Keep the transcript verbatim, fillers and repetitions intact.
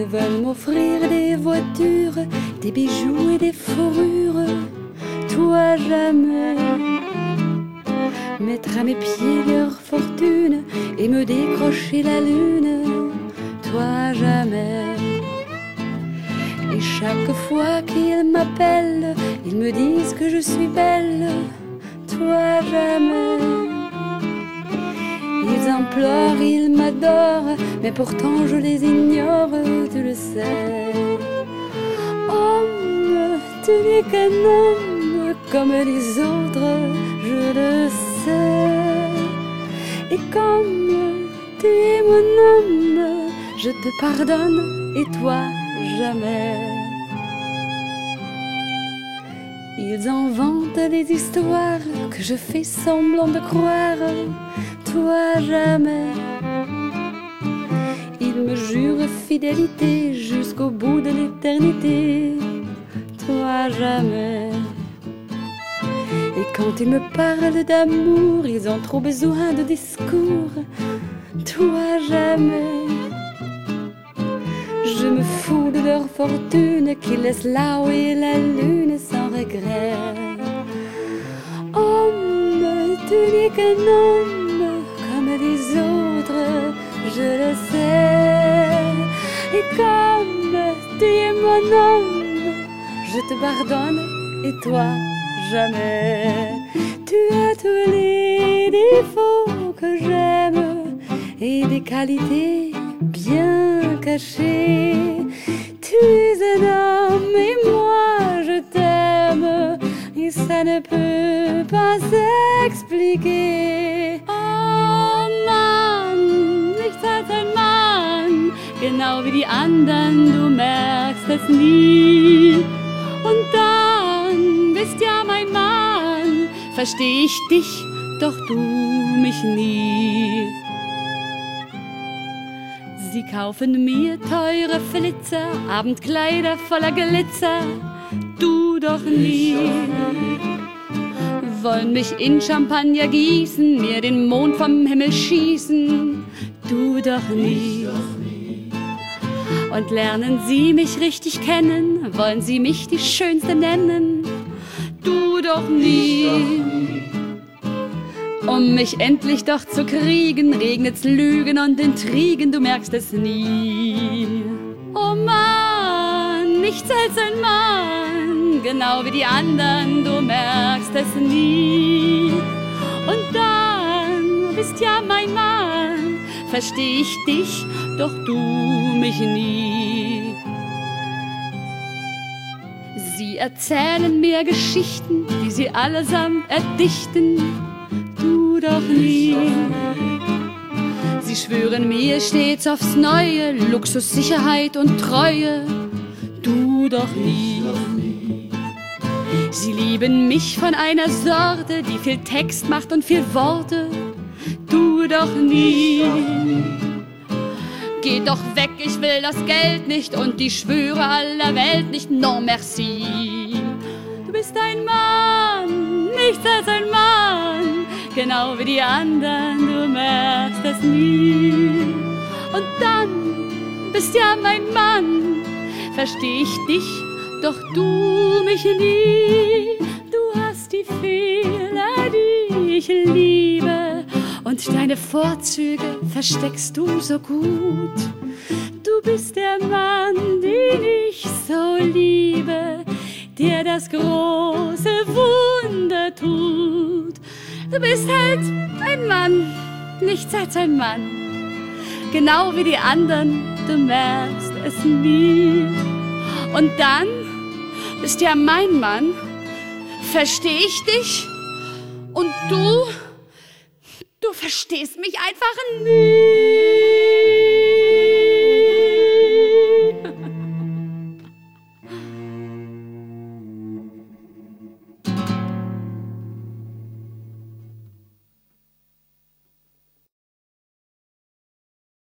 Ils veulent m'offrir des voitures, des bijoux et des fourrures. Toi jamais. Mettre à mes pieds leur fortune et me décrocher la lune. Toi jamais. Et chaque fois qu'ils m'appellent, ils me disent que je suis belle. Toi jamais. Ils implorent, ils m'adorent, mais pourtant je les ignore, tu le sais. Homme, tu n'es qu'un homme comme les autres, je le sais. Et comme tu es mon homme, je te pardonne et toi jamais. Ils inventent des histoires que je fais semblant de croire. Toi jamais. Ils me jurent fidélité jusqu'au bout de l'éternité. Toi jamais. Et quand ils me parlent d'amour, ils ont trop besoin de discours. Toi jamais. Je me fous de leur fortune qui laisse là où est la lune sans regret. Homme, tu n'es qu'un homme comme les autres, je le sais. Et comme tu es mon homme, je te pardonne et toi jamais. Tu as tous les défauts que j'aime et des qualités bien cachées. Tu es un homme et moi je t'aime et ça ne peut pas s'expliquer. Oh Mann, nichts als ein Mann, genau wie die anderen, du merkst es nie. Und dann bist ja mein Mann, versteh ich dich, doch du mich nie. Sie kaufen mir teure Flitzer, Abendkleider voller Glitzer, du doch nie. Wollen mich in Champagner gießen, mir den Mond vom Himmel schießen, du doch nie. Und lernen sie mich richtig kennen, wollen sie mich die Schönste nennen, du doch nie. Um mich endlich doch zu kriegen, regnet's Lügen und Intrigen, du merkst es nie. Oh Mann, nichts als ein Mann, genau wie die anderen, du merkst es nie. Und dann bist ja mein Mann, versteh ich dich, doch du mich nie. Sie erzählen mir Geschichten, die sie allesamt erdichten, du doch nie. Sie schwören mir stets aufs Neue Luxus, Sicherheit und Treue, du doch nie. Sie lieben mich von einer Sorte, die viel Text macht und viel Worte, du doch nie. Geh doch weg, ich will das Geld nicht und die Schwüre aller Welt nicht, non merci. Du bist ein Mann, nichts als ein Mann, genau wie die anderen, du merkst es nie. Und dann bist ja mein Mann, versteh ich dich, doch du mich nie. Du hast die Fehler, die ich liebe, und deine Vorzüge versteckst du so gut. Du bist der Mann, den ich so liebe, der das große Wunder tut. Du bist halt ein Mann, nichts als ein Mann, genau wie die anderen, du merkst es nie. Und dann bist ja mein Mann, versteh ich dich, und du, du verstehst mich einfach nie.